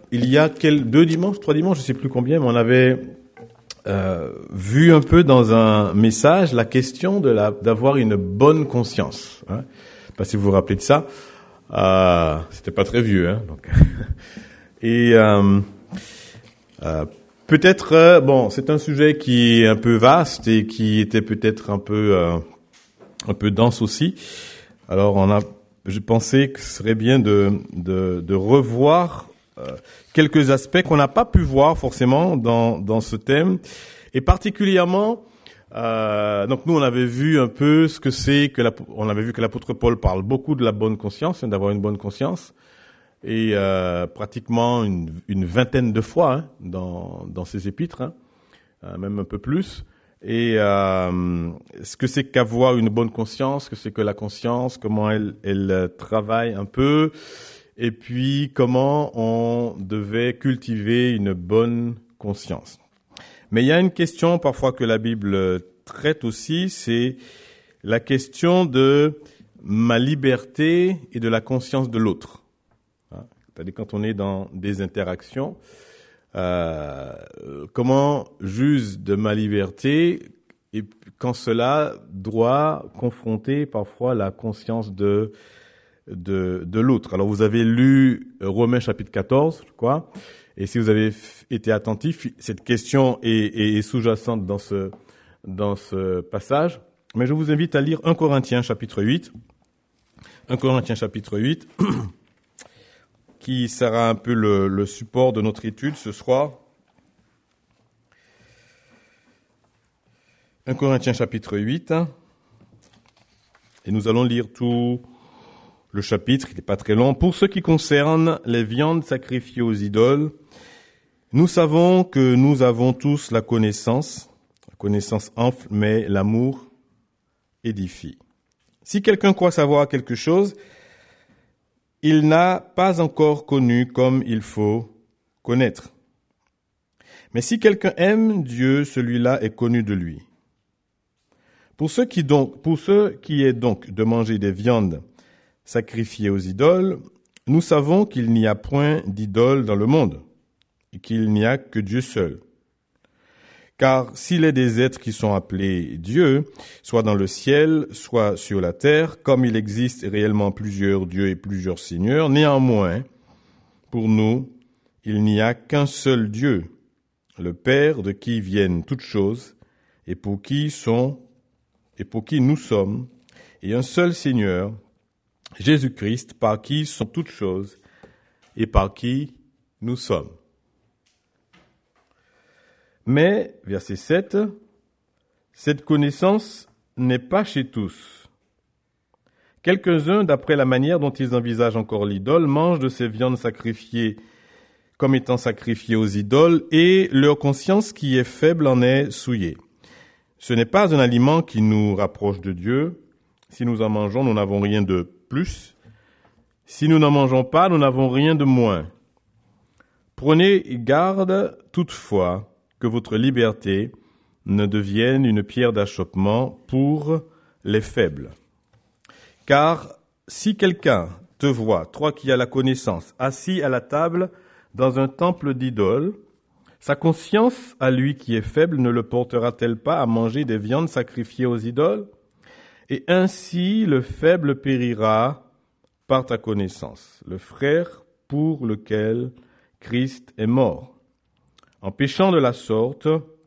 il y a deux dimanches, 3 dimanches, je sais plus combien, mais on avait vu un peu dans un message la question d'avoir une bonne conscience. Hein. Je sais pas si vous vous rappelez de ça. C'était pas très vieux, hein. Donc. Et peut-être, bon, c'est un sujet qui est un peu vaste et qui était peut-être un peu dense aussi. Alors, je pensais que ce serait bien de revoir quelques aspects qu'on n'a pas pu voir forcément dans ce thème, et particulièrement, donc nous on avait vu un peu ce que c'est on avait vu que l'apôtre Paul parle beaucoup de la bonne conscience, hein, d'avoir une bonne conscience, et pratiquement une vingtaine de fois hein, dans ses épîtres, hein, même un peu plus. Et ce que c'est qu'avoir une bonne conscience, ce que c'est que la conscience, comment elle travaille un peu, et puis comment on devait cultiver une bonne conscience. Mais il y a une question parfois que la Bible traite aussi, c'est la question de ma liberté et de la conscience de l'autre. C'est-à-dire quand on est dans des interactions, comment j'use de ma liberté et quand cela doit confronter parfois la conscience de l'autre. Alors vous avez lu Romains chapitre 14, je crois, et si vous avez été attentif, cette question est sous-jacente dans ce passage. Mais je vous invite à lire 1 Corinthiens chapitre 8. 1 Corinthiens chapitre 8, qui sera un peu le support de notre étude ce soir. 1 Corinthiens chapitre 8, et nous allons lire tout le chapitre, il n'est pas très long. Pour ce qui concerne les viandes sacrifiées aux idoles, nous savons que nous avons tous la connaissance enfle, mais l'amour édifie. Si quelqu'un croit savoir quelque chose, il n'a pas encore connu comme il faut connaître. Mais si quelqu'un aime Dieu, celui-là est connu de lui. Pour ce qui est donc de manger des viandes sacrifiées aux idoles, nous savons qu'il n'y a point d'idole dans le monde, et qu'il n'y a que Dieu seul. Car s'il est des êtres qui sont appelés Dieu, soit dans le ciel, soit sur la terre, comme il existe réellement plusieurs dieux et plusieurs seigneurs, néanmoins, pour nous, il n'y a qu'un seul Dieu, le Père de qui viennent toutes choses, et pour qui nous sommes, et un seul Seigneur, Jésus-Christ, par qui sont toutes choses, et par qui nous sommes. Mais, verset 7, cette connaissance n'est pas chez tous. Quelques-uns, d'après la manière dont ils envisagent encore l'idole, mangent de ces viandes sacrifiées comme étant sacrifiées aux idoles, et leur conscience qui est faible en est souillée. Ce n'est pas un aliment qui nous rapproche de Dieu. Si nous en mangeons, nous n'avons rien de plus. Si nous n'en mangeons pas, nous n'avons rien de moins. Prenez garde toutefois que votre liberté ne devienne une pierre d'achoppement pour les faibles. Car si quelqu'un te voit, toi qui as la connaissance, assis à la table dans un temple d'idoles, sa conscience à lui qui est faible ne le portera-t-elle pas à manger des viandes sacrifiées aux idoles? Et ainsi le faible périra par ta connaissance, le frère pour lequel Christ est mort. En péchant de la sorte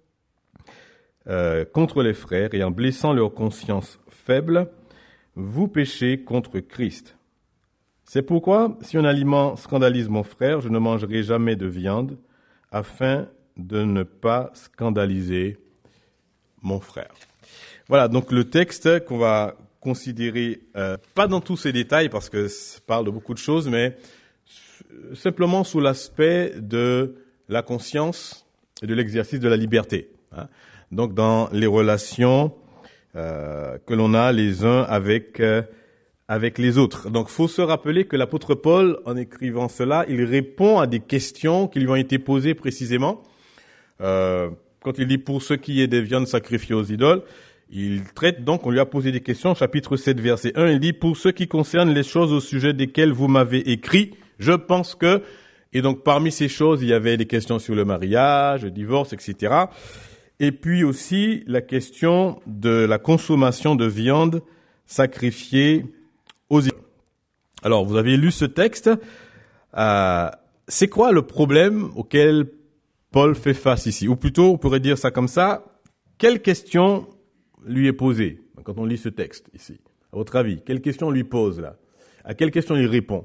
contre les frères et en blessant leur conscience faible, vous péchez contre Christ. C'est pourquoi, si un aliment scandalise mon frère, je ne mangerai jamais de viande, afin de ne pas scandaliser mon frère. Voilà, donc le texte qu'on va considérer, pas dans tous ses détails, parce que ça parle de beaucoup de choses, mais simplement sous l'aspect de la conscience et de l'exercice de la liberté. Hein. Donc dans les relations que l'on a les uns avec les autres. Donc faut se rappeler que l'apôtre Paul, en écrivant cela, il répond à des questions qui lui ont été posées précisément. Quand il dit pour ce qui est des viandes sacrifiées aux idoles, il traite donc, on lui a posé des questions, chapitre 7, verset 1, il dit pour ce qui concerne les choses au sujet desquelles vous m'avez écrit, je pense que Et donc, parmi ces choses, il y avait des questions sur le mariage, le divorce, etc. Et puis aussi la question de la consommation de viande sacrifiée aux idoles. Alors, vous avez lu ce texte. C'est quoi le problème auquel Paul fait face ici? Ou plutôt, on pourrait dire ça comme ça, quelle question lui est posée quand on lit ce texte ici? À votre avis, quelle question on lui pose là? À quelle question il répond?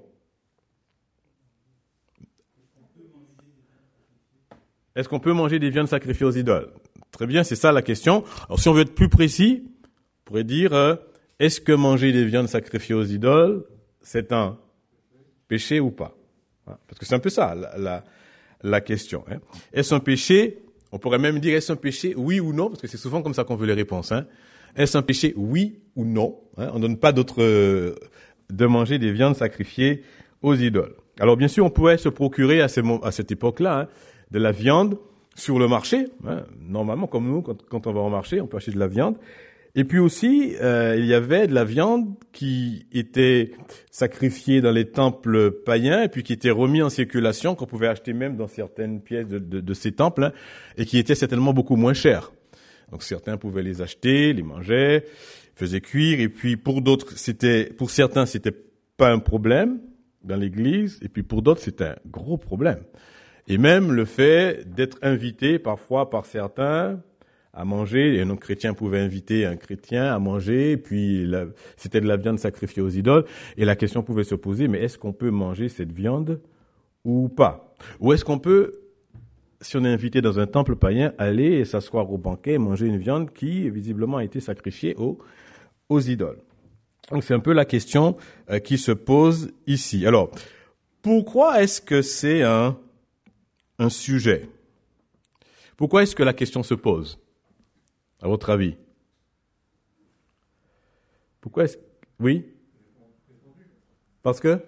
Est-ce qu'on peut manger des viandes sacrifiées aux idoles? Très bien, c'est ça la question. Alors si on veut être plus précis, on pourrait dire, est-ce que manger des viandes sacrifiées aux idoles, c'est un péché ou pas? Parce que c'est un peu ça la question. Est-ce un péché? On pourrait même dire, est-ce un péché, oui ou non? Parce que c'est souvent comme ça qu'on veut les réponses. Est-ce un péché, oui ou non? On ne donne pas d'autre de manger des viandes sacrifiées aux idoles. Alors bien sûr, on pourrait se procurer à cette époque-là de la viande sur le marché. Normalement, comme nous, quand on va au marché, on peut acheter de la viande. Et puis aussi, il y avait de la viande qui était sacrifiée dans les temples païens et puis qui était remise en circulation, qu'on pouvait acheter même dans certaines pièces de ces temples, et qui était certainement beaucoup moins chère. Donc certains pouvaient les acheter, les mangeaient, faisaient cuire, et puis pour certains, c'était pas un problème dans l'église, et puis pour d'autres, c'était un gros problème. Et même le fait d'être invité parfois par certains à manger, et un chrétien pouvait inviter un chrétien à manger, et puis c'était de la viande sacrifiée aux idoles, et la question pouvait se poser, mais est-ce qu'on peut manger cette viande ou pas? Ou est-ce qu'on peut, si on est invité dans un temple païen, aller et s'asseoir au banquet et manger une viande qui visiblement a été sacrifiée aux idoles? Donc c'est un peu la question qui se pose ici. Alors, pourquoi est-ce que c'est un sujet? Pourquoi est-ce que la question se pose, à votre avis? Pourquoi est-ce... Oui? Parce que?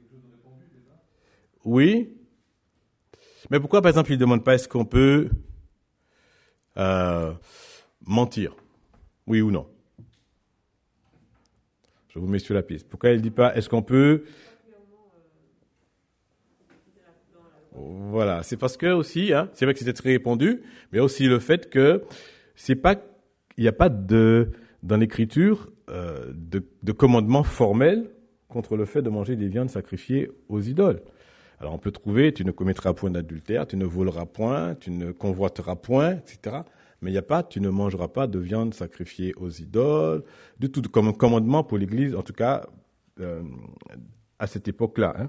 Oui? Mais pourquoi, par exemple, il ne demande pas est-ce qu'on peut mentir? Oui ou non? Je vous mets sur la piste. Pourquoi il ne dit pas est-ce qu'on peut... Voilà, c'est parce que aussi, c'est vrai que c'était très répandu, mais aussi le fait que il n'y a pas dans l'écriture de commandement formel contre le fait de manger des viandes sacrifiées aux idoles. Alors on peut trouver, tu ne commettras point d'adultère, tu ne voleras point, tu ne convoiteras point, etc. Mais il n'y a pas, tu ne mangeras pas de viande sacrifiée aux idoles, du tout comme un commandement pour l'Église, en tout cas à cette époque-là.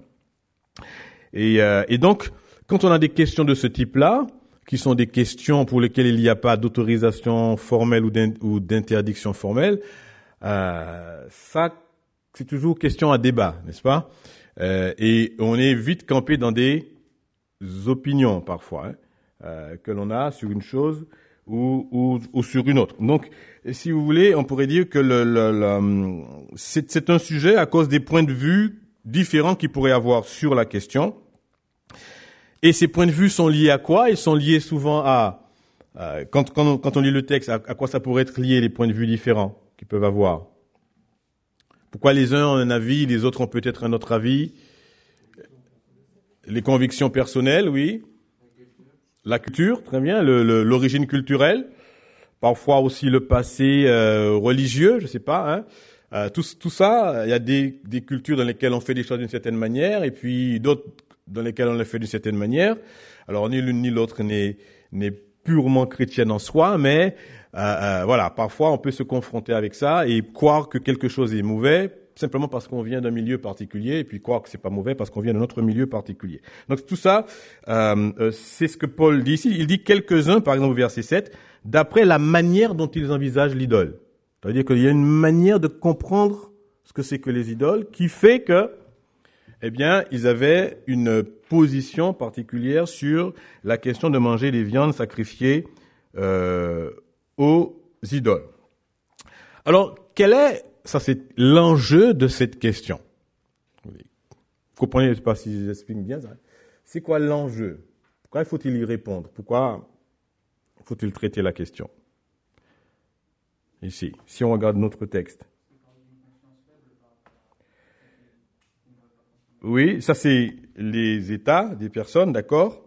Et donc, quand on a des questions de ce type-là, qui sont des questions pour lesquelles il n'y a pas d'autorisation formelle ou d'interdiction formelle, ça, c'est toujours question à débat, n'est-ce pas? Et on est vite campé dans des opinions, parfois, que l'on a sur une chose ou sur une autre. Donc, si vous voulez, on pourrait dire que c'est un sujet à cause des points de vue différents qu'il pourrait avoir sur la question. Et ces points de vue sont liés à quoi? Ils sont liés souvent à, quand on lit le texte, à quoi ça pourrait être lié, les points de vue différents qu'ils peuvent avoir? Pourquoi les uns ont un avis, les autres ont peut-être un autre avis? Les convictions personnelles, oui. La culture, très bien. L'origine culturelle. Parfois aussi le passé religieux, je sais pas. Tout ça, il y a des cultures dans lesquelles on fait des choses d'une certaine manière, et puis d'autres dans lesquelles on les fait d'une certaine manière. Alors ni l'une ni l'autre n'est purement chrétienne en soi, mais voilà, parfois on peut se confronter avec ça et croire que quelque chose est mauvais simplement parce qu'on vient d'un milieu particulier, et puis croire que c'est pas mauvais parce qu'on vient d'un autre milieu particulier. Donc tout ça, c'est ce que Paul dit ici. Il dit quelques-uns, par exemple au verset 7, d'après la manière dont ils envisagent l'idole. C'est-à-dire qu'il y a une manière de comprendre ce que c'est que les idoles qui fait que, eh bien, ils avaient une position particulière sur la question de manger des viandes sacrifiées aux idoles. Alors, ça c'est l'enjeu de cette question. Vous comprenez, je ne sais pas si j'explique bien ça. C'est quoi l'enjeu? Pourquoi faut-il y répondre? Pourquoi faut-il traiter la question? Ici, si on regarde notre texte. Oui, ça c'est les états des personnes, d'accord?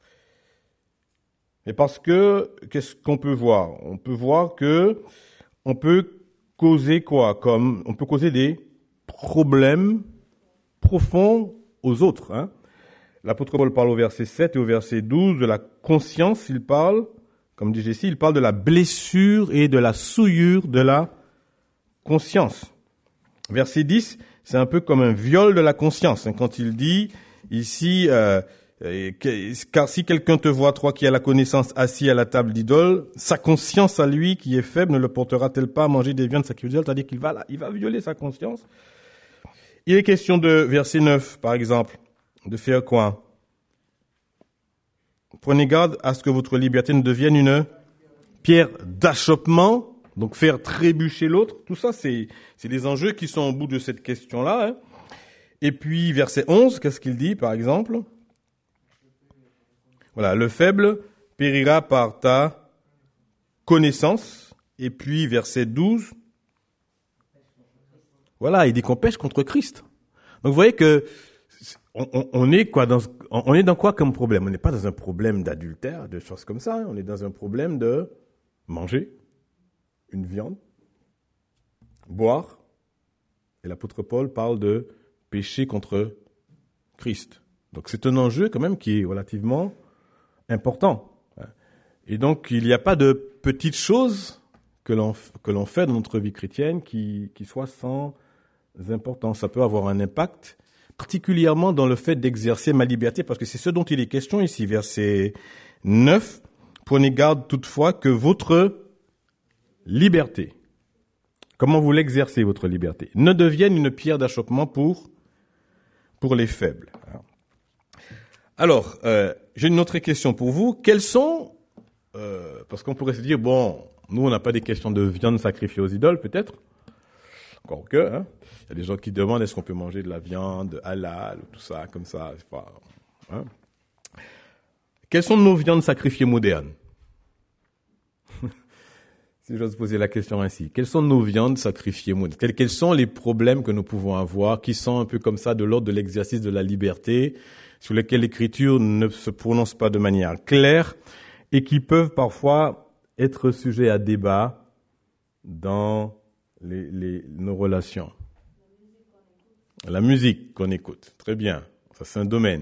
Mais parce que, qu'est-ce qu'on peut voir? On peut voir que on peut causer quoi? On peut causer des problèmes profonds aux autres, hein? L'apôtre Paul parle au verset 7 et au verset 12 de la conscience, il parle, comme dit Jessie, il parle de la blessure et de la souillure de la conscience. Verset 10, c'est un peu comme un viol de la conscience, hein, quand il dit ici, car si quelqu'un te voit, toi qui as la connaissance, assis à la table d'idole, sa conscience à lui qui est faible ne le portera-t-elle pas à manger des viandes sacrificielles? C'est-à-dire qu'il va violer sa conscience. Il est question de verset 9, par exemple, de faire quoi? Prenez garde à ce que votre liberté ne devienne une pierre d'achoppement, donc faire trébucher l'autre. Tout ça, c'est des enjeux qui sont au bout de cette question-là, hein. Et puis, verset 11, qu'est-ce qu'il dit, par exemple? Voilà, le faible périra par ta connaissance. Et puis, verset 12, voilà, il dit qu'on pêche contre Christ. Donc, vous voyez que on est dans quoi comme problème? On n'est pas dans un problème d'adultère, de choses comme ça, hein. On est dans un problème de manger une viande, boire. Et l'apôtre Paul parle de péché contre Christ. Donc c'est un enjeu quand même qui est relativement important. Et donc il n'y a pas de petites choses que l'on fait dans notre vie chrétienne qui soient sans importance. Ça peut avoir un impact, particulièrement dans le fait d'exercer ma liberté, parce que c'est ce dont il est question ici, verset 9. Prenez garde toutefois que votre liberté, comment vous l'exercez, votre liberté, ne devienne une pierre d'achoppement pour les faibles. Alors, j'ai une autre question pour vous. Quels sont, parce qu'on pourrait se dire, bon, nous on n'a pas des questions de viande sacrifiée aux idoles, peut-être, encore que, hein. Il y a des gens qui demandent est-ce qu'on peut manger de la viande halal, tout ça, comme ça, c'est pas, hein. Quelles sont nos viandes sacrifiées modernes? Si j'ose poser la question ainsi. Quelles sont nos viandes sacrifiées modernes? Quels sont les problèmes que nous pouvons avoir qui sont un peu comme ça de l'ordre de l'exercice de la liberté, sur lesquels l'Écriture ne se prononce pas de manière claire et qui peuvent parfois être sujets à débat dans nos relations? La musique qu'on écoute. Très bien. Ça, c'est un domaine.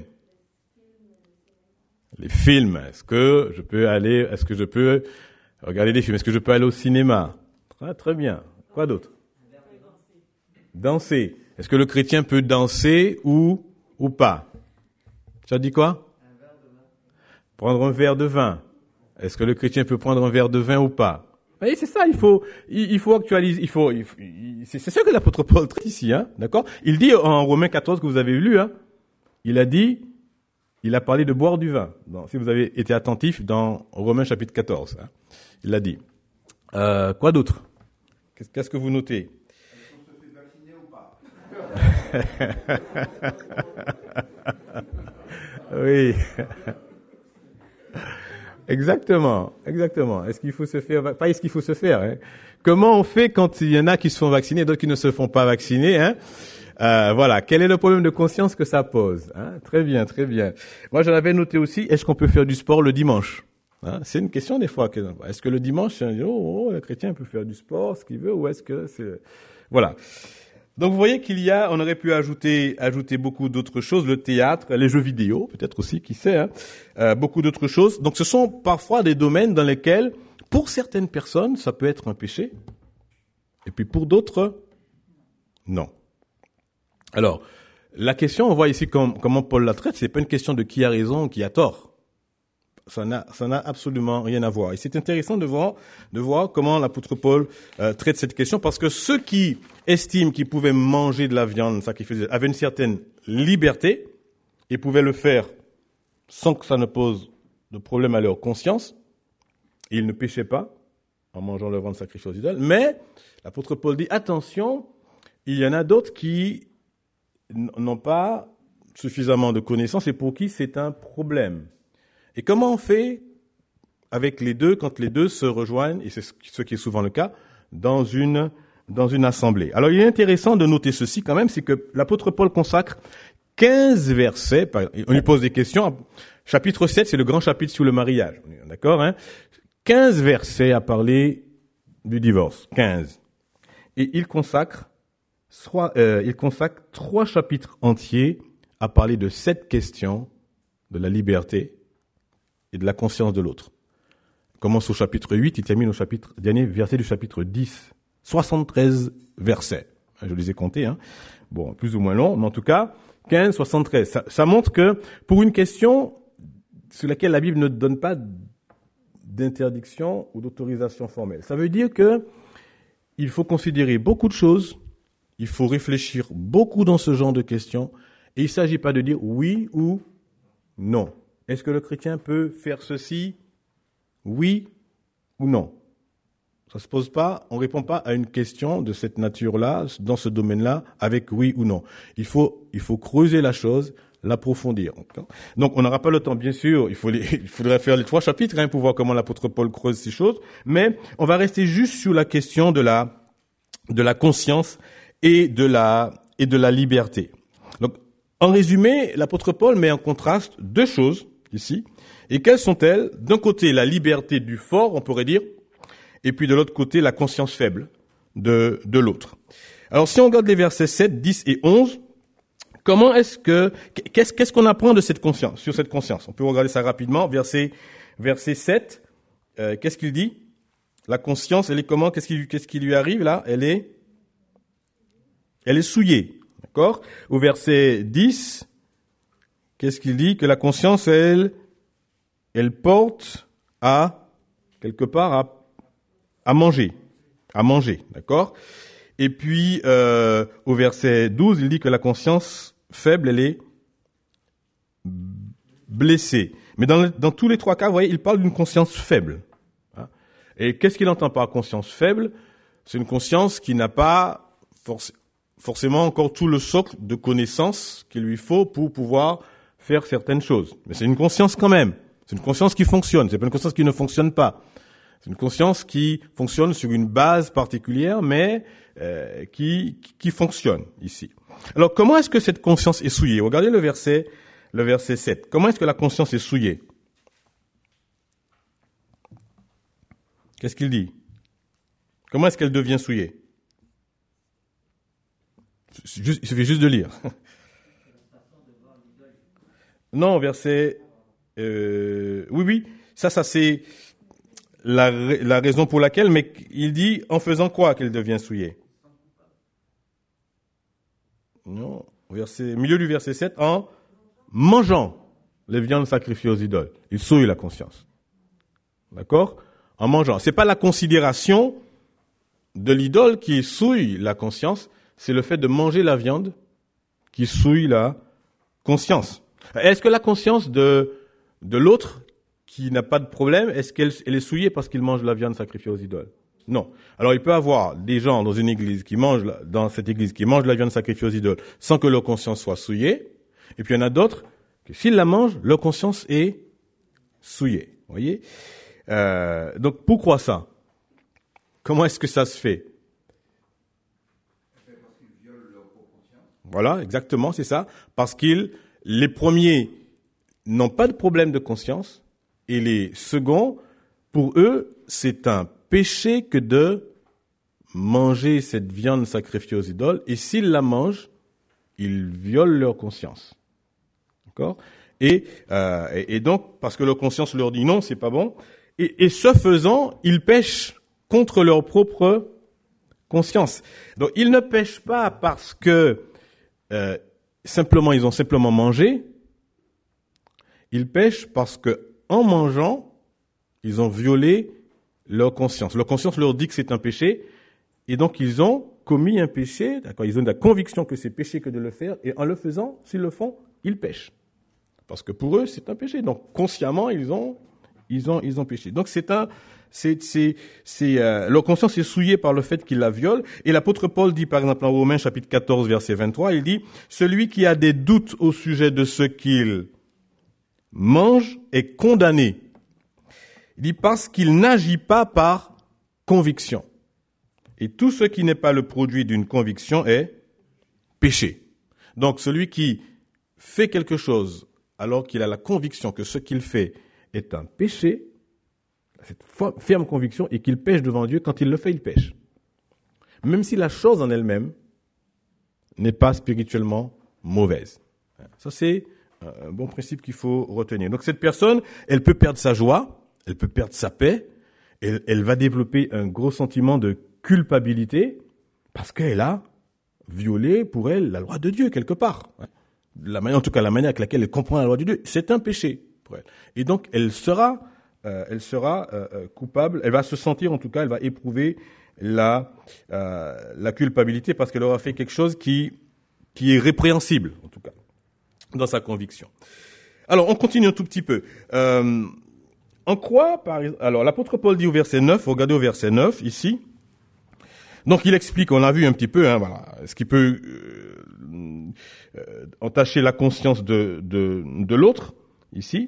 Les films. Est-ce que je peux regarder des films? Est-ce que je peux aller au cinéma? Très bien. Quoi d'autre? Danser. Est-ce que le chrétien peut danser ou pas? Tu as dit quoi? Prendre un verre de vin. Est-ce que le chrétien peut prendre un verre de vin ou pas? Vous voyez, c'est ça, il faut actualiser, c'est ça que l'apôtre Paul traite ici, hein, d'accord? Il dit en Romains 14 que vous avez lu, hein, il a parlé de boire du vin. Donc, si vous avez été attentif dans Romains chapitre 14, hein, il l'a dit. Quoi d'autre? Qu'est-ce que vous notez? Est-ce qu'on se fait vacciner ou pas? Oui. Exactement. Est-ce qu'il faut se faire, pas est-ce qu'il faut se faire, hein? Comment on fait quand il y en a qui se font vacciner, d'autres qui ne se font pas vacciner, hein? Voilà. Quel est le problème de conscience que ça pose, hein? Très bien. Moi, j'en avais noté aussi, est-ce qu'on peut faire du sport le dimanche? Hein? C'est une question des fois. Est-ce que le dimanche, le chrétien peut faire du sport, ce qu'il veut, ou est-ce que c'est, voilà. Donc vous voyez on aurait pu ajouter beaucoup d'autres choses, le théâtre, les jeux vidéo, peut-être aussi, qui sait, hein, beaucoup d'autres choses. Donc ce sont parfois des domaines dans lesquels, pour certaines personnes, ça peut être un péché, et puis pour d'autres, non. Alors, la question, on voit ici comment Paul la traite, c'est pas une question de qui a raison ou qui a tort. Ça n'a absolument rien à voir. Et c'est intéressant de voir comment l'apôtre Paul traite cette question, parce que ceux qui estiment qu'ils pouvaient manger de la viande sacrifiée avaient une certaine liberté et pouvaient le faire sans que ça ne pose de problème à leur conscience. Et ils ne péchaient pas en mangeant leur viande sacrifiée aux idoles. Mais l'apôtre Paul dit attention, il y en a d'autres qui n'ont pas suffisamment de connaissances et pour qui c'est un problème. Et comment on fait avec les deux quand les deux se rejoignent, et c'est ce qui est souvent le cas, dans une assemblée. Alors il est intéressant de noter ceci quand même, c'est que l'apôtre Paul consacre 15 versets. On lui pose des questions. Chapitre 7, c'est le grand chapitre sur le mariage. D'accord, hein? 15 versets à parler du divorce. 15. Et il consacre 3 chapitres entiers à parler de cette question de la liberté et de la conscience de l'autre. Il commence au chapitre 8, il termine au dernier verset du chapitre 10. 73 versets. Je les ai comptés, hein. Bon, plus ou moins long, mais en tout cas, 15, 73. Ça montre que pour une question sur laquelle la Bible ne donne pas d'interdiction ou d'autorisation formelle, ça veut dire que il faut considérer beaucoup de choses, il faut réfléchir beaucoup dans ce genre de questions, et il ne s'agit pas de dire oui ou non. Est-ce que le chrétien peut faire ceci? Oui ou non? Ça se pose pas, on répond pas à une question de cette nature-là, dans ce domaine-là, avec oui ou non. Il faut creuser la chose, l'approfondir. Donc, on n'aura pas le temps, bien sûr, il faudrait faire les 3 chapitres, pour voir comment l'apôtre Paul creuse ces choses, mais on va rester juste sur la question de la conscience et de la liberté. Donc, en résumé, l'apôtre Paul met en contraste 2 choses, ici, et quelles sont-elles? D'un côté, la liberté du fort, on pourrait dire, et puis de l'autre côté, la conscience faible de l'autre. Alors, si on regarde les versets 7, 10 et 11, qu'est-ce qu'on apprend de cette conscience, sur cette conscience? On peut regarder ça rapidement. Verset 7, qu'est-ce qu'il dit? La conscience, elle est comment? Qu'est-ce qui lui arrive là? Elle est souillée. D'accord? Au verset 10, qu'est-ce qu'il dit? Que la conscience, elle porte quelque part à manger, d'accord? Et puis au verset 12, il dit que la conscience faible, elle est blessée. Mais dans tous les 3 cas, vous voyez, il parle d'une conscience faible. Et qu'est-ce qu'il entend par conscience faible? C'est une conscience qui n'a pas forcément encore tout le socle de connaissances qu'il lui faut pour pouvoir faire certaines choses. Mais c'est une conscience quand même. C'est une conscience qui fonctionne. C'est pas une conscience qui ne fonctionne pas. C'est une conscience qui fonctionne sur une base particulière, mais qui fonctionne ici. Alors, comment est-ce que cette conscience est souillée? Regardez le verset 7. Comment est-ce que la conscience est souillée? Qu'est-ce qu'il dit? Comment est-ce qu'elle devient souillée? Il suffit juste de lire. Non, verset... oui, ça c'est la raison pour laquelle, mais il dit en faisant quoi qu'elle devient souillée? Non, milieu du verset 7, en mangeant les viandes sacrifiées aux idoles. Il souille la conscience. D'accord? En mangeant. C'est pas la considération de l'idole qui souille la conscience, c'est le fait de manger la viande qui souille la conscience. Est-ce que la conscience de l'autre qui n'a pas de problème, est-ce qu'elle est souillée parce qu'il mange la viande sacrifiée aux idoles? Non. Alors il peut y avoir des gens dans une église dans cette église qui mangent la viande sacrifiée aux idoles sans que leur conscience soit souillée, et puis il y en a d'autres que s'ils la mangent, leur conscience est souillée. Vous voyez? Donc pourquoi ça? Comment est-ce que ça se fait? Voilà, exactement, c'est ça. Parce les premiers n'ont pas de problème de conscience et les seconds, pour eux, c'est un péché que de manger cette viande sacrifiée aux idoles, et s'ils la mangent, ils violent leur conscience. D'accord? Et donc, parce que leur conscience leur dit non, c'est pas bon, et ce faisant, ils pêchent contre leur propre conscience. Donc, ils ne pêchent pas parce que ils ont simplement mangé. Ils pêchent parce que, en mangeant, ils ont violé leur conscience. Leur conscience leur dit que c'est un péché, et donc ils ont commis un péché, d'accord, ils ont la conviction que c'est péché que de le faire, et en le faisant, s'ils le font, ils pêchent. Parce que pour eux, c'est un péché. Donc, consciemment, ils ont péché. Donc, leur conscience est souillée par le fait qu'ils la violent. Et l'apôtre Paul dit, par exemple, en Romains, chapitre 14, verset 23, il dit, celui qui a des doutes au sujet de ce qu'il mange est condamné. Il dit, parce qu'il n'agit pas par conviction. Et tout ce qui n'est pas le produit d'une conviction est péché. Donc, celui qui fait quelque chose alors qu'il a la conviction que ce qu'il fait est un péché, cette ferme conviction, et qu'il pêche devant Dieu, quand il le fait, il pêche. Même si la chose en elle-même n'est pas spirituellement mauvaise. Ça, c'est un bon principe qu'il faut retenir. Donc cette personne, elle peut perdre sa joie, elle peut perdre sa paix, elle va développer un gros sentiment de culpabilité parce qu'elle a violé pour elle la loi de Dieu quelque part. En tout cas, la manière avec laquelle elle comprend la loi de Dieu, c'est un péché pour elle. Et donc, elle sera coupable, elle va se sentir, en tout cas, elle va éprouver la culpabilité parce qu'elle aura fait quelque chose qui est répréhensible, en tout cas, dans sa conviction. Alors, on continue un tout petit peu. En quoi, alors, l'apôtre Paul dit au verset 9, regardez au verset 9, ici. Donc, il explique, on l'a vu un petit peu, voilà, ce qui peut entacher la conscience de l'autre, ici.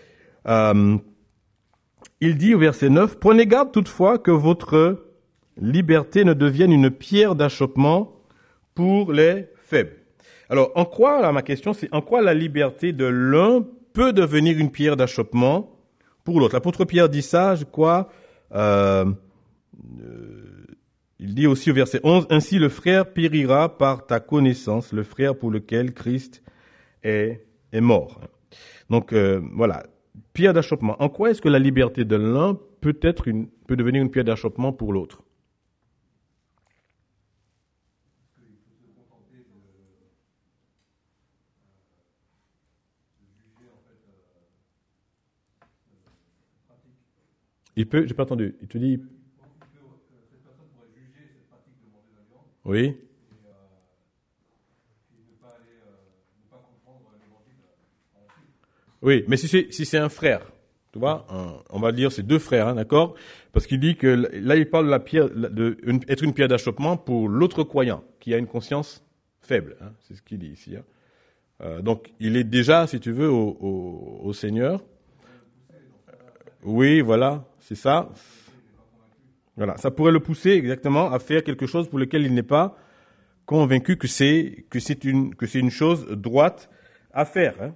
Il dit au verset 9, « Prenez garde toutefois que votre liberté ne devienne une pierre d'achoppement pour les faibles. » Alors, en quoi, là, ma question, c'est en quoi la liberté de l'un peut devenir une pierre d'achoppement pour l'autre. L'apôtre Pierre dit ça, je crois, il dit aussi au verset 11, « Ainsi le frère périra par ta connaissance, le frère pour lequel Christ est mort. » Donc, voilà, pierre d'achoppement. En quoi est-ce que la liberté de l'un peut devenir une pierre d'achoppement pour l'autre? Il peut, j'ai pas entendu, il te dit... Oui. Oui, mais si c'est un frère, tu vois, on va dire c'est deux frères, d'accord? Parce qu'il dit que là il parle de la pierre, être une pierre d'achoppement pour l'autre croyant qui a une conscience faible, c'est ce qu'il dit ici. Donc il est déjà, si tu veux, au Seigneur. Oui, voilà, c'est ça. Voilà, ça pourrait le pousser exactement à faire quelque chose pour lequel il n'est pas convaincu que c'est une chose droite à faire.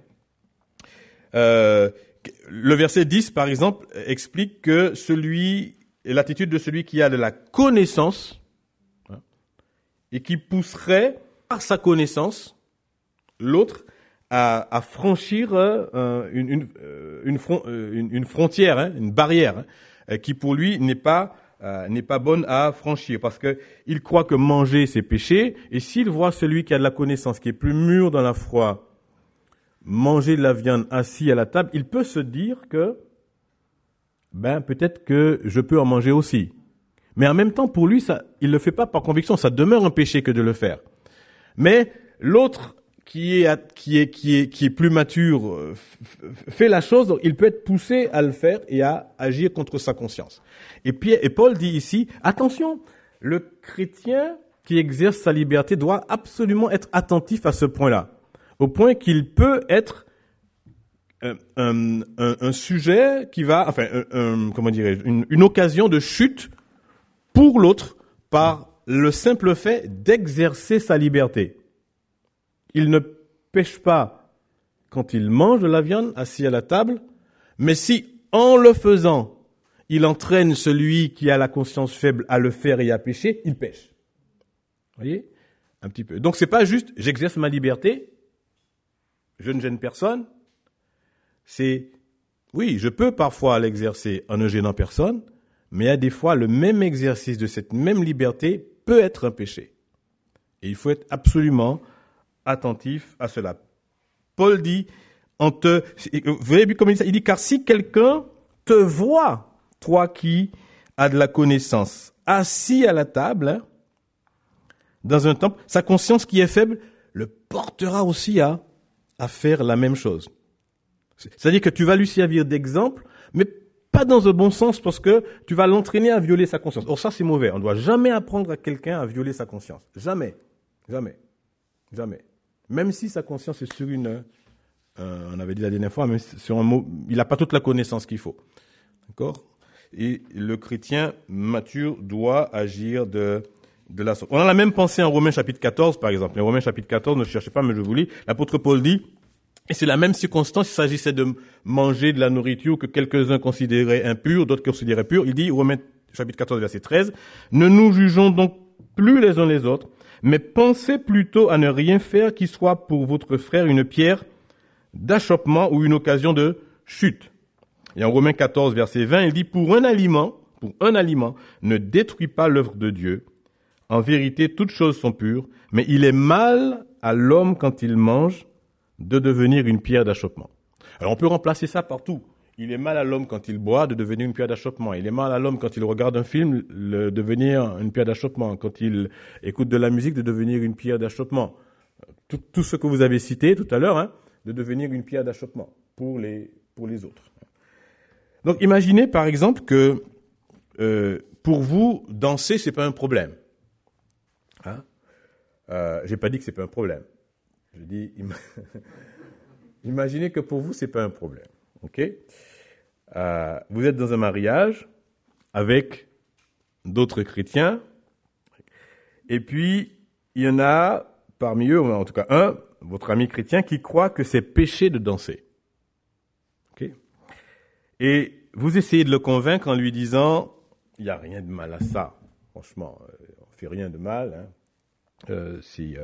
Le verset 10, par exemple, explique que l'attitude de celui qui a de la connaissance et qui pousserait par sa connaissance l'autre à franchir une frontière, une barrière qui pour lui n'est pas bonne à franchir, parce que il croit que manger c'est péché, et s'il voit celui qui a de la connaissance, qui est plus mûr dans la foi, manger de la viande assis à la table, il peut se dire que peut-être que je peux en manger aussi. Mais en même temps, pour lui, il le fait pas par conviction, ça demeure un péché que de le faire. Mais l'autre qui est plus mature fait la chose, donc il peut être poussé à le faire et à agir contre sa conscience. Et Paul dit ici, attention, le chrétien qui exerce sa liberté doit absolument être attentif à ce point-là, au point qu'il peut être un sujet qui va, comment dirais-je, une occasion de chute pour l'autre par le simple fait d'exercer sa liberté. Il ne pêche pas quand il mange de la viande assis à la table, mais si, en le faisant, il entraîne celui qui a la conscience faible à le faire et à pécher, il pêche. Vous voyez? Un petit peu. Donc c'est pas juste, j'exerce ma liberté, je ne gêne personne. C'est, oui, je peux parfois l'exercer en ne gênant personne, mais à des fois, le même exercice de cette même liberté peut être un péché. Et il faut être absolument attentif à cela. Paul dit, vous avez vu comme il dit, car si quelqu'un te voit, toi qui as de la connaissance, assis à la table, dans un temple, sa conscience qui est faible le portera aussi à faire la même chose. C'est-à-dire que tu vas lui servir d'exemple, mais pas dans un bon sens, parce que tu vas l'entraîner à violer sa conscience. Or ça, c'est mauvais. On ne doit jamais apprendre à quelqu'un à violer sa conscience. Jamais. Jamais. Jamais. Même si sa conscience est sur on avait dit la dernière fois, mais sur un mot, il n'a pas toute la connaissance qu'il faut. D'accord? Et le chrétien mature doit agir de la sorte. On a la même pensée en Romains chapitre 14, par exemple. En Romains chapitre 14, ne cherchez pas, mais je vous lis. L'apôtre Paul dit, Et c'est la même circonstance, il s'agissait de manger de la nourriture que quelques-uns considéraient impure, d'autres considéraient pure. Il dit, Romains chapitre 14, verset 13, « Ne nous jugeons donc plus les uns les autres, mais pensez plutôt à ne rien faire qui soit pour votre frère une pierre d'achoppement ou une occasion de chute. » Et en Romains 14, verset 20, il dit, « Pour un aliment, ne détruis pas l'œuvre de Dieu. En vérité, toutes choses sont pures, mais il est mal à l'homme quand il mange de devenir une pierre d'achoppement. » Alors on peut remplacer ça par tout. Il est mal à l'homme quand il boit de devenir une pierre d'achoppement. Il est mal à l'homme quand il regarde un film de devenir une pierre d'achoppement. Quand il écoute de la musique de devenir une pierre d'achoppement. Tout ce que vous avez cité tout à l'heure, de devenir une pierre d'achoppement pour les autres. Donc imaginez par exemple que pour vous, danser, c'est pas un problème. J'ai pas dit que c'est pas un problème. Je dis, imaginez que pour vous, c'est pas un problème. Ok? Vous êtes dans un mariage avec d'autres chrétiens, et puis il y en a parmi eux, en tout cas un, votre ami chrétien, qui croit que c'est péché de danser. Ok? Et vous essayez de le convaincre en lui disant, il n'y a rien de mal à ça. Franchement, on fait rien de mal. Il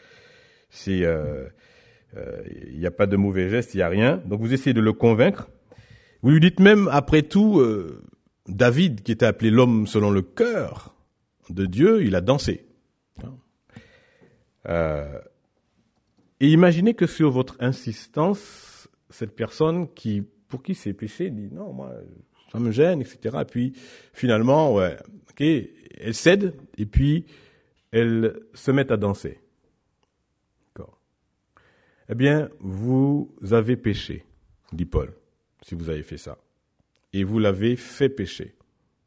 n'y a pas de mauvais gestes, il n'y a rien. Donc vous essayez de le convaincre. Vous lui dites même, après tout, David, qui était appelé l'homme selon le cœur de Dieu, il a dansé. Et imaginez que sur votre insistance, cette personne pour qui c'est péché dit non, moi, ça me gêne, etc. Et puis finalement, elle cède et puis elle se met à danser. D'accord. Eh bien, vous avez péché, dit Paul, si vous avez fait ça. Et vous l'avez fait pécher.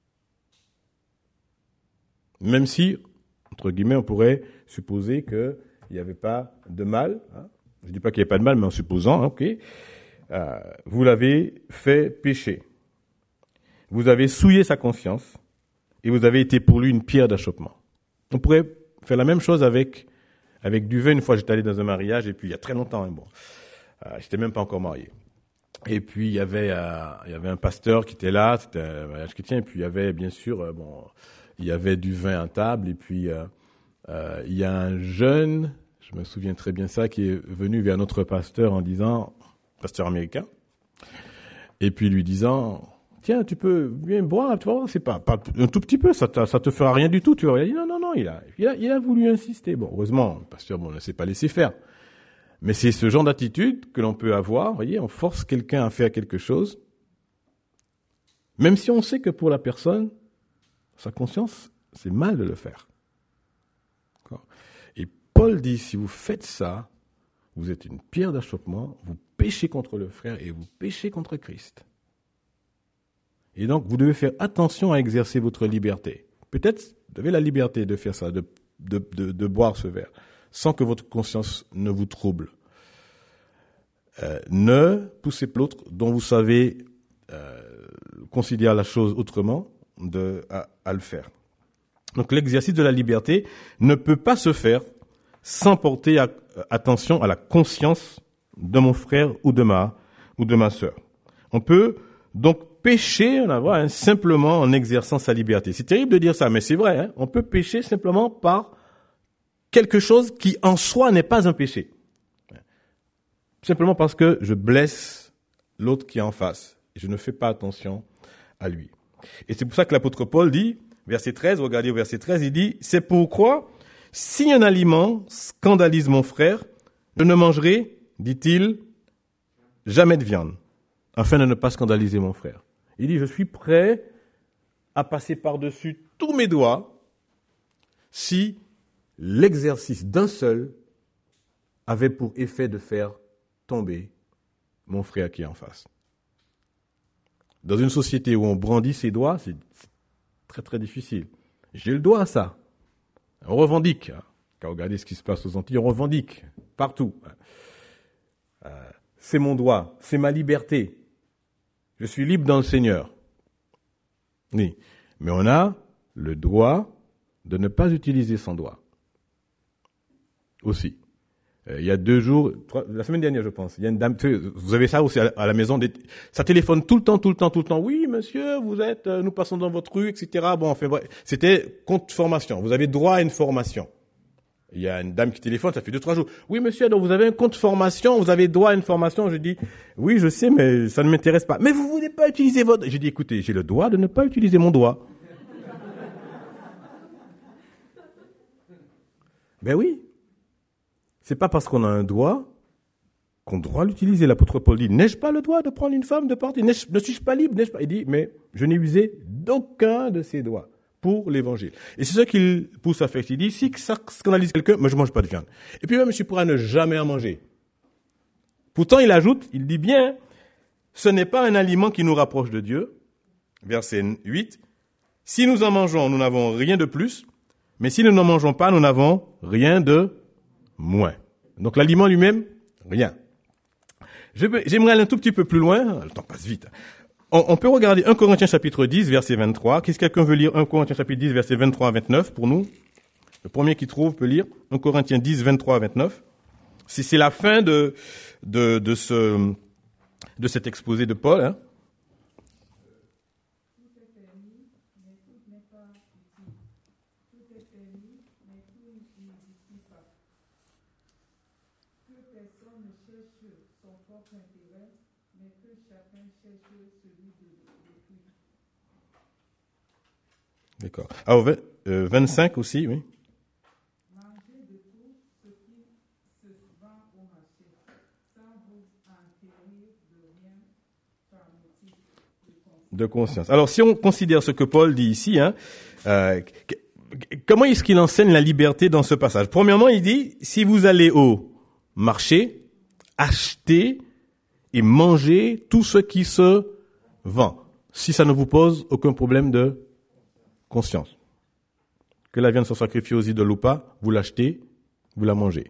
Même si, entre guillemets, on pourrait supposer qu'il n'y avait pas de mal. Je ne dis pas qu'il n'y avait pas de mal, mais en supposant, vous l'avez fait pécher. Vous avez souillé sa conscience et vous avez été pour lui une pierre d'achoppement. On pourrait faire la même chose avec du vin. Une fois, j'étais allé dans un mariage, et puis il y a très longtemps, j'étais même pas encore marié. Et puis il y avait un pasteur qui était là, c'était un mariage chrétien, et puis il y avait bien sûr, il y avait du vin à table, et puis il y a un jeune, je me souviens très bien ça, qui est venu vers notre pasteur en disant, pasteur américain, et puis lui disant, tiens, tu peux bien boire, tu vois, c'est pas un tout petit peu, ça te fera rien du tout, tu vois. Il a dit non, il a voulu insister. Bon, heureusement, le pasteur, ne s'est pas laissé faire. Mais c'est ce genre d'attitude que l'on peut avoir, vous voyez, on force quelqu'un à faire quelque chose, même si on sait que pour la personne, sa conscience, c'est mal de le faire. Et Paul dit, si vous faites ça, vous êtes une pierre d'achoppement, vous péchez contre le frère et vous péchez contre Christ. Et donc, vous devez faire attention à exercer votre liberté. Peut-être, vous avez la liberté de faire ça, de boire ce verre, sans que votre conscience ne vous trouble. Ne poussez pas l'autre dont vous savez considérer la chose autrement à le faire. Donc, l'exercice de la liberté ne peut pas se faire sans porter attention à la conscience de mon frère ou de ma sœur. On peut donc pécher, simplement en exerçant sa liberté. C'est terrible de dire ça, mais c'est vrai. On peut pécher simplement par quelque chose qui en soi n'est pas un péché. Simplement parce que je blesse l'autre qui est en face. Et je ne fais pas attention à lui. Et c'est pour ça que l'apôtre Paul dit, verset 13, regardez au verset 13, il dit, « C'est pourquoi, si un aliment scandalise mon frère, je ne mangerai, dit-il, jamais de viande, afin de ne pas scandaliser mon frère. » Il dit, je suis prêt à passer par-dessus tous mes doigts si l'exercice d'un seul avait pour effet de faire tomber mon frère qui est en face. Dans une société où on brandit ses doigts, c'est très très difficile. J'ai le doigt à ça. On revendique. Quand vous regardez ce qui se passe aux Antilles, on revendique partout. C'est mon droit, c'est ma liberté. Je suis libre dans le Seigneur. Oui, mais on a le droit de ne pas utiliser son doigt. Aussi. Il y a 2 jours, la semaine dernière, je pense, il y a une dame, vous avez ça aussi à la maison, ça téléphone tout le temps. Oui, monsieur, nous passons dans votre rue, etc. Bon, enfin, bref. C'était compte formation. Vous avez droit à une formation. Il y a une dame qui téléphone, ça fait 2-3 jours. Oui, monsieur, donc vous avez un compte formation, vous avez droit à une formation. Je dis, oui, je sais, mais ça ne m'intéresse pas. Mais vous voulez pas utiliser votre... J'ai dit, écoutez, j'ai le droit de ne pas utiliser mon doigt. Ben oui. C'est pas parce qu'on a un doigt qu'on doit l'utiliser. L'apôtre Paul dit, n'ai-je pas le droit de prendre une femme, de partir? Ne suis-je pas libre? N'ai-je pas? Il dit, mais je n'ai usé d'aucun de ces doigts pour l'évangile. Et c'est ça qu'il pousse à faire. Il dit, si ça scandalise quelqu'un, moi je mange pas de viande. Et puis même, je pourrais ne jamais en manger. Pourtant, il ajoute, il dit bien, ce n'est pas un aliment qui nous rapproche de Dieu. Verset 8. Si nous en mangeons, nous n'avons rien de plus. Mais si nous n'en mangeons pas, nous n'avons rien de moins. Donc l'aliment lui-même, rien. J'aimerais aller un tout petit peu plus loin. Le temps passe vite. On peut regarder 1 Corinthiens chapitre 10, verset 23. Qu'est-ce que quelqu'un veut lire? 1 Corinthiens chapitre 10, verset 23 à 29 pour nous. Le premier qui trouve peut lire 1 Corinthiens 10, 23 à 29. C'est la fin de cet exposé de Paul. Hein. D'accord. Alors, 25 aussi, oui. Mangez de tout ce qui se vend au marché, sans vous enquérir de rien par motif de conscience. Alors, si on considère ce que Paul dit ici, hein, comment est-ce qu'il enseigne la liberté dans ce passage? Premièrement, il dit, si vous allez au marché, achetez et mangez tout ce qui se vend, si ça ne vous pose aucun problème de conscience. Que la viande soit sacrifiée aux idoles ou pas, vous l'achetez, vous la mangez.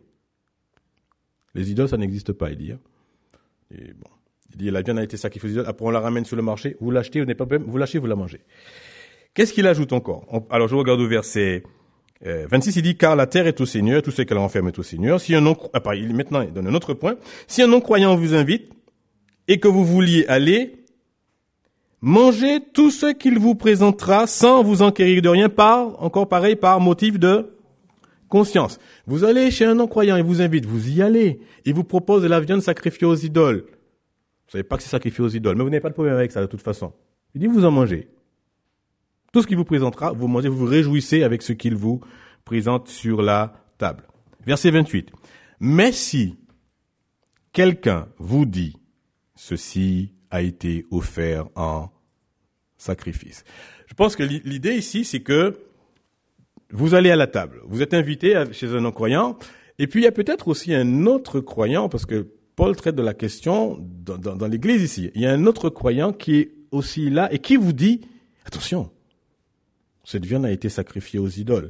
Les idoles, ça n'existe pas, il dit. Hein. Et bon, il dit, la viande a été sacrifiée aux idoles, après on la ramène sur le marché, vous l'achetez, vous n'avez pas de problème, vous l'achetez, vous la mangez. Qu'est-ce qu'il ajoute encore? Alors je regarde au verset 26, il dit, car la terre est au Seigneur, tout ce qu'elle renferme est au Seigneur. Si un maintenant il donne un autre point. Si un non-croyant vous invite et que vous vouliez aller, mangez tout ce qu'il vous présentera sans vous enquérir de rien par motif de conscience. Vous allez chez un non-croyant, il vous invite, vous y allez. Il vous propose de la viande sacrifiée aux idoles. Vous savez pas que c'est sacrifié aux idoles, mais vous n'avez pas de problème avec ça de toute façon. Il dit, vous en mangez. Tout ce qu'il vous présentera, vous mangez, vous vous réjouissez avec ce qu'il vous présente sur la table. Verset 28. Mais si quelqu'un vous dit, ceci a été offert en sacrifice. Je pense que l'idée ici, c'est que vous allez à la table, vous êtes invité chez un non-croyant, et puis il y a peut-être aussi un autre croyant, parce que Paul traite de la question dans l'église ici. Il y a un autre croyant qui est aussi là et qui vous dit, attention, cette viande a été sacrifiée aux idoles.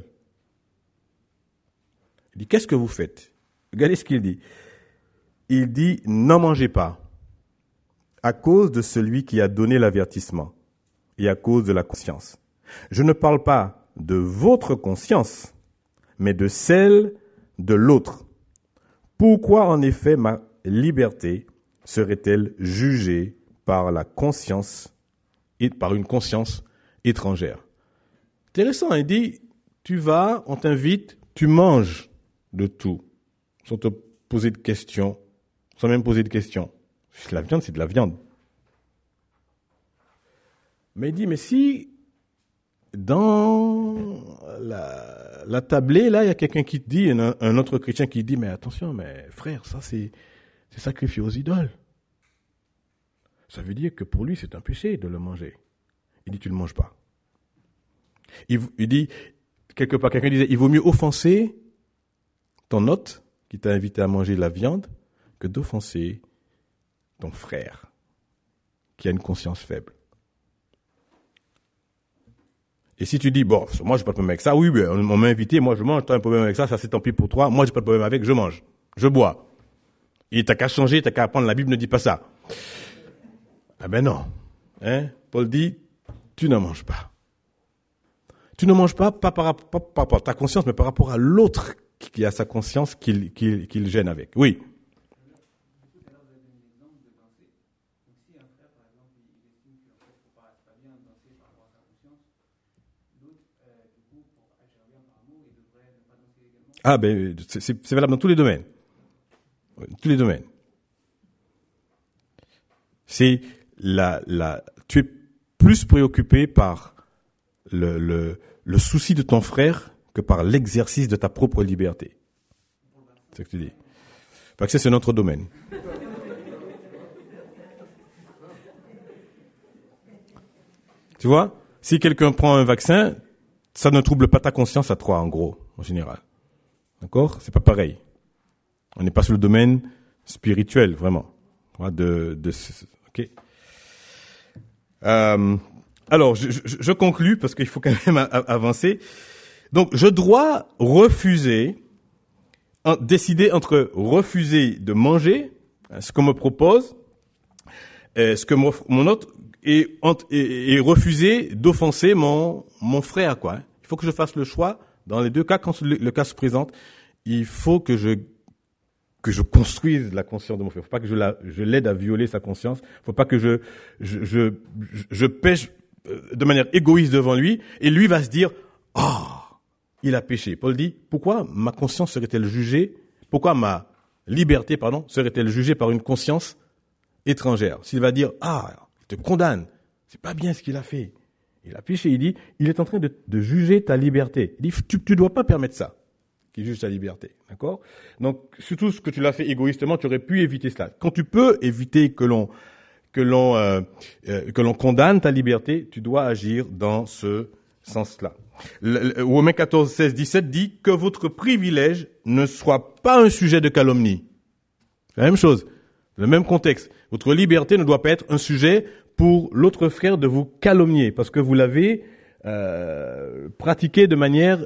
Il dit, qu'est-ce que vous faites? Regardez ce qu'il dit. Il dit, n'en mangez pas, à cause de celui qui a donné l'avertissement et à cause de la conscience. Je ne parle pas de votre conscience, mais de celle de l'autre. Pourquoi en effet ma liberté serait-elle jugée par la conscience et par une conscience étrangère? Intéressant, il dit, tu vas, on t'invite, tu manges de tout, sans te poser de questions, sans même poser de questions. La viande, c'est de la viande. Mais il dit, mais si dans la tablée, là, il y a quelqu'un qui te dit, un autre chrétien qui dit, mais attention, mais frère, ça c'est sacrifié aux idoles. Ça veut dire que pour lui, c'est un péché de le manger. Il dit, tu ne le manges pas. Il dit, quelque part, quelqu'un disait, il vaut mieux offenser ton hôte qui t'a invité à manger la viande que d'offenser ton frère qui a une conscience faible. Et si tu dis, bon, moi j'ai pas de problème avec ça, oui, ben, on m'a invité, moi je mange, t'as un problème avec ça c'est tant pis pour toi, moi j'ai pas de problème avec, je mange, je bois. Et t'as qu'à changer, t'as qu'à apprendre, la Bible ne dit pas ça. Ah ben non. Hein? Paul dit, tu n'en manges pas. Tu ne manges pas par rapport à ta conscience, mais par rapport à l'autre qui a sa conscience qu'il gêne avec. Oui. Ah ben c'est valable dans tous les domaines. Tous les domaines. C'est tu es plus préoccupé par le souci de ton frère que par l'exercice de ta propre liberté. C'est ce que tu dis. Parce que c'est notre domaine. Tu vois, si quelqu'un prend un vaccin, ça ne trouble pas ta conscience à toi, en gros, en général. D'accord? C'est pas pareil. On n'est pas sur le domaine spirituel, vraiment. Ok. Alors, je conclus parce qu'il faut quand même avancer. Donc, je dois décider entre refuser de manger, ce qu'on me propose, ce que m'offre mon hôte, et refuser d'offenser mon frère, quoi. Il faut que je fasse le choix. Dans les deux cas, quand le cas se présente, il faut que je construise la conscience de mon frère. Faut pas que je l'aide à violer sa conscience. Faut pas que je pêche de manière égoïste devant lui, et lui va se dire, il a péché. Paul dit, pourquoi ma conscience serait-elle jugée? Pourquoi ma liberté, serait-elle jugée par une conscience étrangère? S'il va dire, il te condamne. C'est pas bien ce qu'il a fait. Il a péché. Il dit, il est en train de juger ta liberté. Il dit, tu dois pas permettre ça. Qui juge ta liberté. D'accord? Donc, surtout ce que tu l'as fait égoïstement, tu aurais pu éviter cela. Quand tu peux éviter que l'on condamne ta liberté, tu dois agir dans ce sens-là. Romains 14, 16, 17 dit que votre privilège ne soit pas un sujet de calomnie. C'est la même chose. Le même contexte. Votre liberté ne doit pas être un sujet pour l'autre frère de vous calomnier, parce que vous l'avez pratiqué de manière,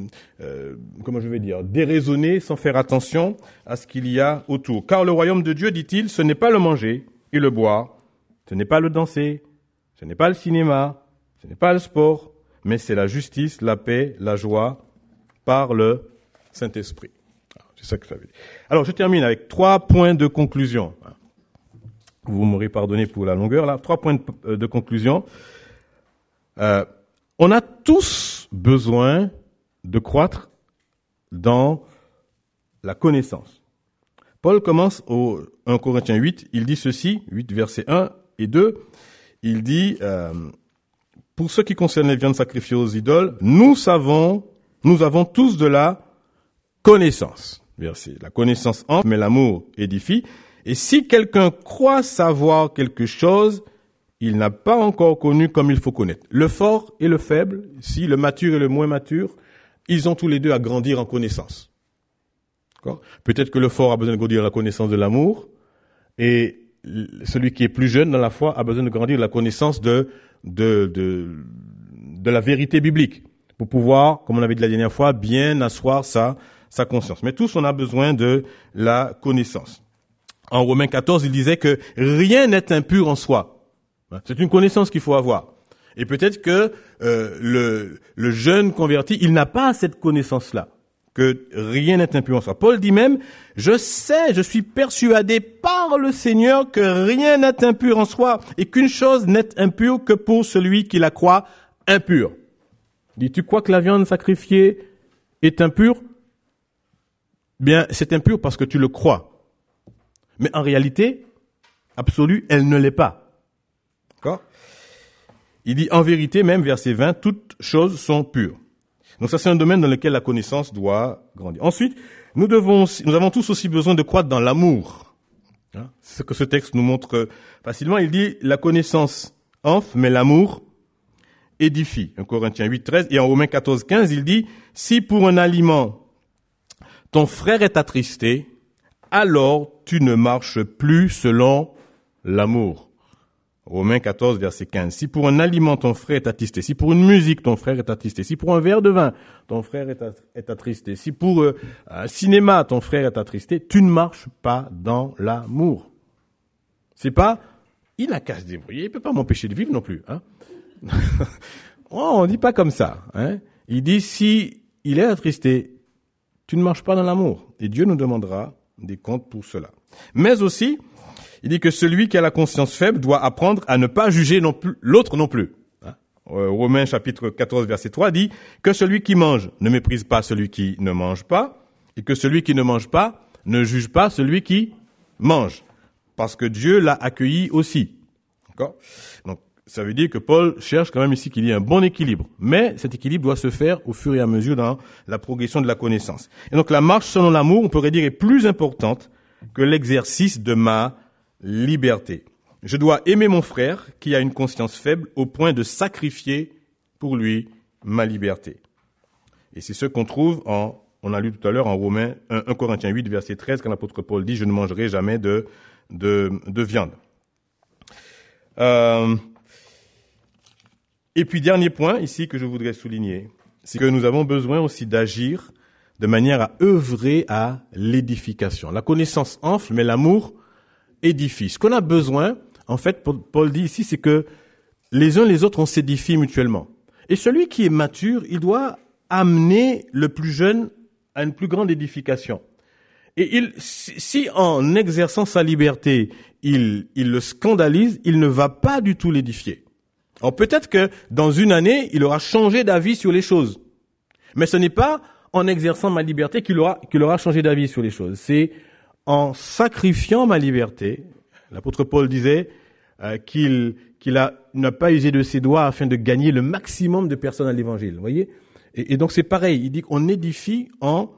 déraisonnée, sans faire attention à ce qu'il y a autour. Car le royaume de Dieu, dit-il, ce n'est pas le manger et le boire, ce n'est pas le danser, ce n'est pas le cinéma, ce n'est pas le sport, mais c'est la justice, la paix, la joie par le Saint-Esprit. C'est ça que ça veut dire. Alors, je termine avec 3 points de conclusion. Vous m'aurez pardonné pour la longueur, là. 3 points de conclusion. On a tous besoin de croître dans la connaissance. Paul commence au 1 Corinthiens 8, il dit ceci, 8 versets 1 et 2, il dit, pour ce qui concerne les viandes sacrifiées aux idoles, nous avons tous de la connaissance. Verset, la connaissance entre, mais l'amour édifie. Et si quelqu'un croit savoir quelque chose, il n'a pas encore connu comme il faut connaître. Le fort et le faible, si le mature et le moins mature, ils ont tous les deux à grandir en connaissance. D'accord ? Peut-être que le fort a besoin de grandir la connaissance de l'amour, et celui qui est plus jeune dans la foi a besoin de grandir la connaissance de la vérité biblique, pour pouvoir, comme on avait dit la dernière fois, bien asseoir sa conscience. Mais tous, on a besoin de la connaissance. En Romains 14, il disait que rien n'est impur en soi. C'est une connaissance qu'il faut avoir. Et peut-être que le jeune converti, il n'a pas cette connaissance-là, que rien n'est impur en soi. Paul dit même, je suis persuadé par le Seigneur que rien n'est impur en soi et qu'une chose n'est impure que pour celui qui la croit impure. Dis, tu crois que la viande sacrifiée est impure? Bien, c'est impur parce que tu le crois. Mais en réalité, absolue, elle ne l'est pas. D'accord? Il dit, en vérité, même verset 20, toutes choses sont pures. Donc ça, c'est un domaine dans lequel la connaissance doit grandir. Ensuite, nous avons tous aussi besoin de croître dans l'amour. C'est ce que ce texte nous montre facilement. Il dit, la connaissance enfle, mais l'amour édifie. En Corinthiens 8, 13, et en Romains 14, 15, il dit, si pour un aliment, ton frère est attristé, alors tu ne marches plus selon l'amour. Romains 14, verset 15. Si pour un aliment ton frère est attristé, si pour une musique ton frère est attristé, si pour un verre de vin ton frère est attristé, si pour un cinéma ton frère est attristé, tu ne marches pas dans l'amour. C'est pas, il n'a qu'à se débrouiller, il peut pas m'empêcher de vivre non plus. On dit pas comme ça. Il dit, si il est attristé, tu ne marches pas dans l'amour. Et Dieu nous demandera des comptes pour cela. Mais aussi, il dit que celui qui a la conscience faible doit apprendre à ne pas juger non plus, l'autre non plus. Romains chapitre 14 verset 3 dit que celui qui mange ne méprise pas celui qui ne mange pas, et que celui qui ne mange pas ne juge pas celui qui mange, parce que Dieu l'a accueilli aussi. D'accord ? Donc, ça veut dire que Paul cherche quand même ici qu'il y ait un bon équilibre. Mais cet équilibre doit se faire au fur et à mesure dans la progression de la connaissance. Et donc, la marche selon l'amour, on pourrait dire, est plus importante que l'exercice de ma liberté. Je dois aimer mon frère qui a une conscience faible au point de sacrifier pour lui ma liberté. Et c'est ce qu'on trouve on a lu tout à l'heure en Romains 1 Corinthiens 8 verset 13 quand l'apôtre Paul dit « Je ne mangerai jamais de viande ». Et puis dernier point ici que je voudrais souligner, c'est que nous avons besoin aussi d'agir de manière à œuvrer à l'édification. La connaissance enfle, mais l'amour édifie. Ce qu'on a besoin, en fait, Paul dit ici, c'est que les uns les autres, on s'édifie mutuellement. Et celui qui est mature, il doit amener le plus jeune à une plus grande édification. Et si en exerçant sa liberté, il le scandalise, il ne va pas du tout l'édifier. Alors peut-être que dans une année, il aura changé d'avis sur les choses. Mais ce n'est pas en exerçant ma liberté qu'il aura changé d'avis sur les choses. C'est en sacrifiant ma liberté. L'apôtre Paul disait qu'il n'a pas usé de ses doigts afin de gagner le maximum de personnes à l'évangile. Vous voyez ? Et donc c'est pareil. Il dit qu'on édifie en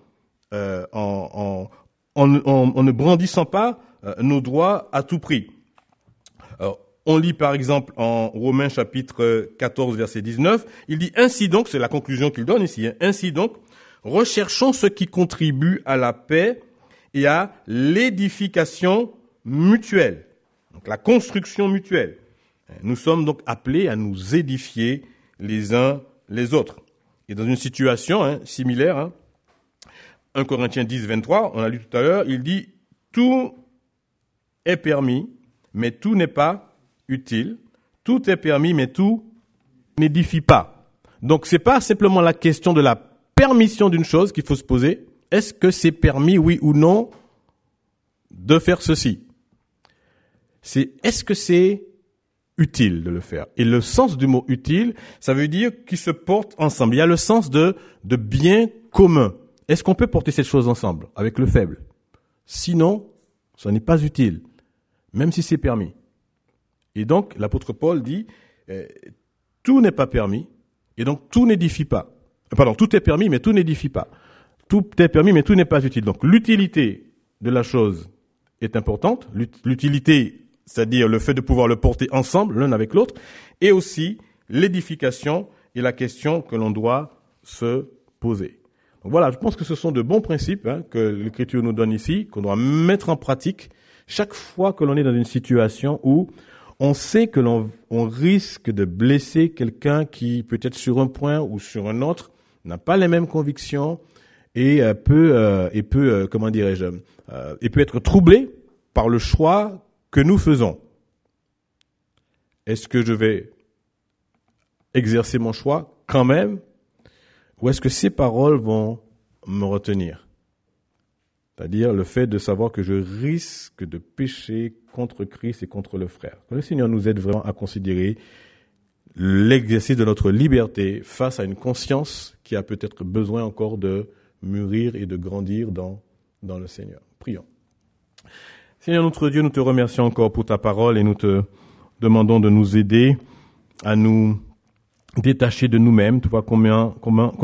ne brandissant pas nos droits à tout prix. Alors, on lit par exemple en Romains chapitre 14 verset 19, il dit « Ainsi donc », c'est la conclusion qu'il donne ici, « Ainsi donc, recherchons ce qui contribue à la paix et à l'édification mutuelle. » Donc la construction mutuelle. Nous sommes donc appelés à nous édifier les uns les autres. Et dans une situation similaire, 1 Corinthiens 10, 23, on a lu tout à l'heure, il dit « Tout est permis, mais tout n'est pas utile. Tout est permis, mais tout n'édifie pas. » Donc c'est pas simplement la question de la permission d'une chose qu'il faut se poser. Est-ce que c'est permis, oui ou non, de faire ceci? C'est est-ce que c'est utile de le faire? Et le sens du mot utile, ça veut dire qu'ils se portent ensemble. Il y a le sens de bien commun. Est-ce qu'on peut porter cette chose ensemble avec le faible? Sinon, ça n'est pas utile, même si c'est permis. Et donc, l'apôtre Paul dit, tout n'est pas permis, et donc tout n'édifie pas. Pardon, tout est permis, mais tout n'édifie pas. Tout est permis, mais tout n'est pas utile. Donc, l'utilité de la chose est importante. L'utilité, c'est-à-dire le fait de pouvoir le porter ensemble, l'un avec l'autre, et aussi l'édification est la question que l'on doit se poser. Donc voilà, je pense que ce sont de bons principes que l'Écriture nous donne ici, qu'on doit mettre en pratique chaque fois que l'on est dans une situation où on sait que on risque de blesser quelqu'un qui, peut-être sur un point ou sur un autre, n'a pas les mêmes convictions et peut être troublé par le choix que nous faisons. Est-ce que je vais exercer mon choix quand même, ou est-ce que ces paroles vont me retenir? C'est-à-dire le fait de savoir que je risque de pécher contre Christ et contre le frère. Que le Seigneur nous aide vraiment à considérer l'exercice de notre liberté face à une conscience qui a peut-être besoin encore de mûrir et de grandir dans le Seigneur. Prions. Seigneur notre Dieu, nous te remercions encore pour ta parole et nous te demandons de nous aider à nous détacher de nous-mêmes. Tu vois combien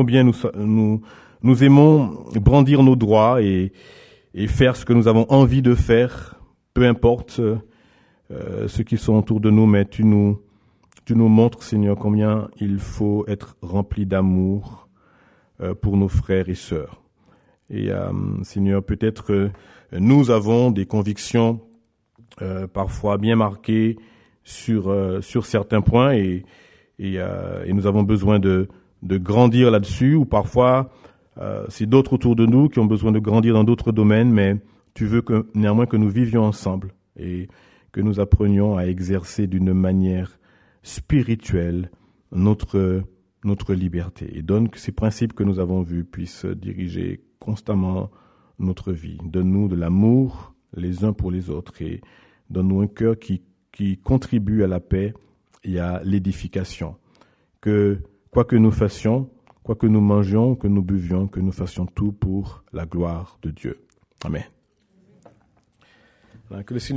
nous aimons brandir nos droits et faire ce que nous avons envie de faire, peu importe ceux qui sont autour de nous, mais tu nous montres, Seigneur, combien il faut être rempli d'amour pour nos frères et sœurs. Et Seigneur, peut-être nous avons des convictions parfois bien marquées sur certains points et nous avons besoin de grandir là-dessus, ou parfois c'est d'autres autour de nous qui ont besoin de grandir dans d'autres domaines, mais tu veux néanmoins que nous vivions ensemble et que nous apprenions à exercer d'une manière spirituelle notre liberté. Et donne que ces principes que nous avons vus puissent diriger constamment notre vie. Donne-nous de l'amour les uns pour les autres et donne-nous un cœur qui contribue à la paix et à l'édification. Que quoi que nous fassions, quoi que nous mangions, que nous buvions, que nous fassions tout pour la gloire de Dieu. Amen. Que le Seigneur